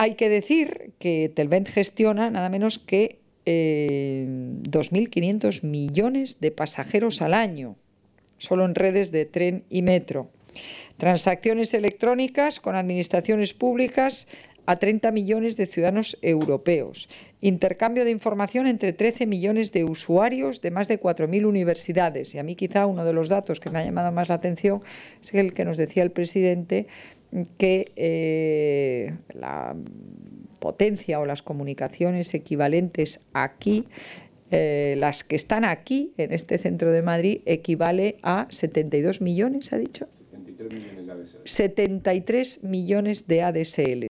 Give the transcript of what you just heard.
Hay que decir que Telvent gestiona nada menos que 2.500 millones de pasajeros al año, solo en redes de tren y metro. Transacciones electrónicas con administraciones públicas a 30 millones de ciudadanos europeos. Intercambio de información entre 13 millones de usuarios de más de 4.000 universidades. Y a mí quizá uno de los datos que me ha llamado más la atención es el que nos decía el presidente, que la potencia o las comunicaciones equivalentes aquí, las que están aquí, en este centro de Madrid, equivale a 72 millones, ¿ha dicho? 73 millones de ADSL. 73 millones de ADSL.